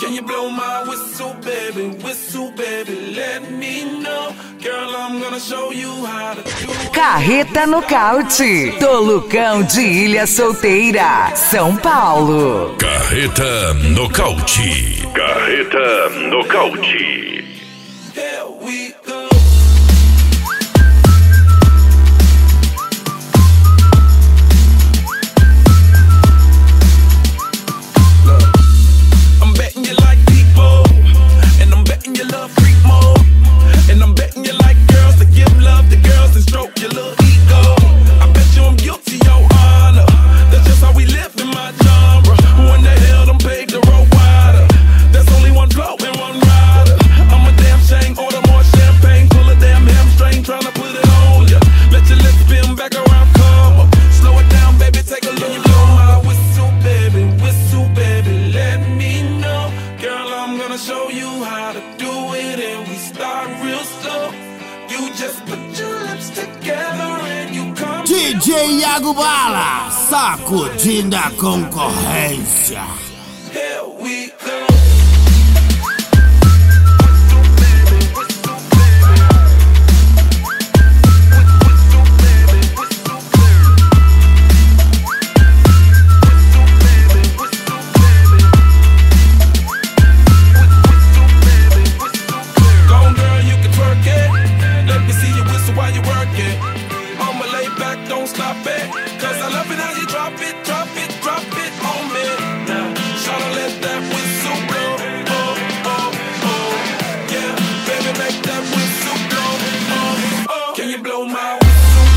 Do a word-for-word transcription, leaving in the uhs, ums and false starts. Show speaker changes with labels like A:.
A: Can you blow my whistle, baby? Whistle, baby, let me know. Girl, I'm gonna show you how to do it.
B: Carreta Nocaute, do Lucão de Ilha Solteira, São Paulo.
C: Carreta Nocaute. Carreta Nocaute.
A: Here we go.
D: D J Iago Bala, sacudindo a concorrência.
A: Here we go. Don't stop it, cause I love it how you drop it, drop it, drop it on me. Now, shawty, let that whistle blow, oh, oh, oh. Yeah, baby, make that whistle blow, oh, oh. Can you blow my whistle?